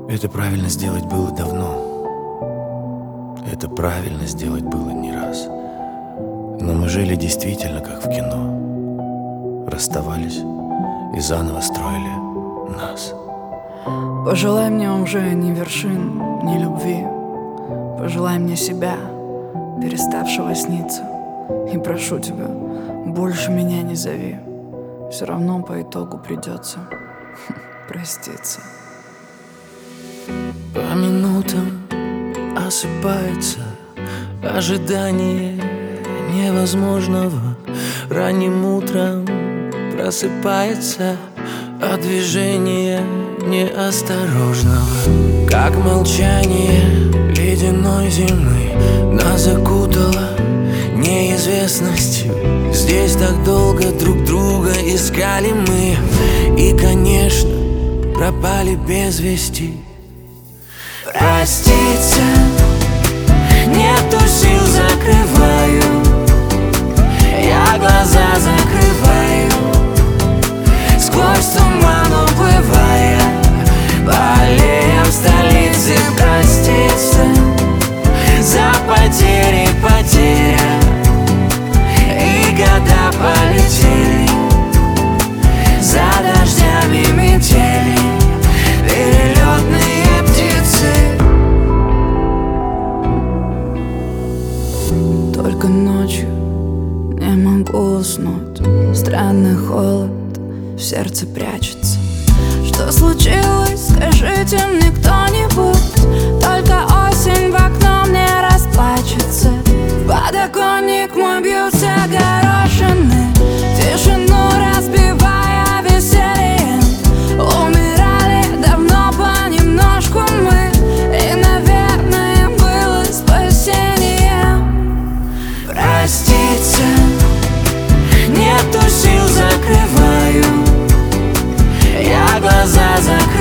Это правильно сделать было давно. Это правильно сделать было не раз. Но мы жили действительно как в кино. Расставались и заново строили нас. Пожелай мне уже ни вершин, ни любви. Пожелай мне себя, переставшего сниться. И прошу тебя, больше меня не зови. Все равно по итогу придется проститься. По минутам осыпается ожидание невозможного. Ранним утром просыпается от движения неосторожного. Как молчание ледяной зимы нас закутало неизвестностью. Здесь так долго друг друга искали мы, и, конечно, пропали без вести. Проститься нету сил, закрываю. Я глаза закрываю, сквозь туман уплывая по аллеям столицы. Проститься за потери, потеря, и года полетели за дождями метели. Перелетные птицы. Только ночью не могу уснуть. Странный холод в сердце прячется. Что случилось, скажите мне кто-нибудь. Только осень в окно мне расплачется. В подоконник мой бьются горошины, тишину разбивая весельем. Умирали давно понемножку мы, и, наверное, было спасением. Проститься нету сил, закрываю. Я глаза закрываю,